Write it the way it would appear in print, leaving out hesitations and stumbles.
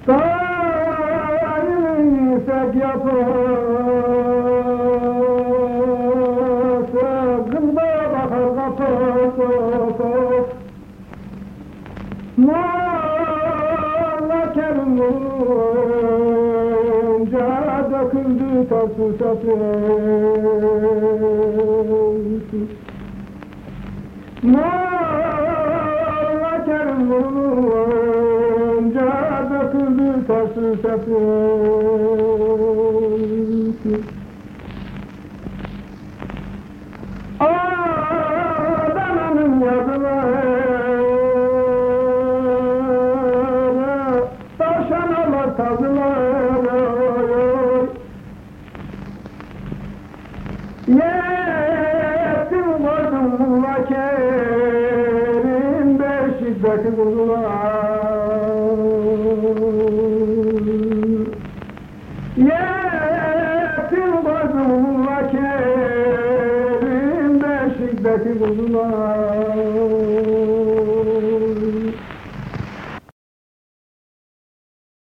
Daimsek yapısı Gımda bakar kapısı Molla Kerim vurunca döküldü taşı taşı Molla Kerim vurunca döküldü taşı taşı Adana'nın yazıları Taşanalar tazıları Yetim vardım Molla Kerim Beşik'teki kuzular Yetim vardım Molla Kerim Beşik'teki kuzular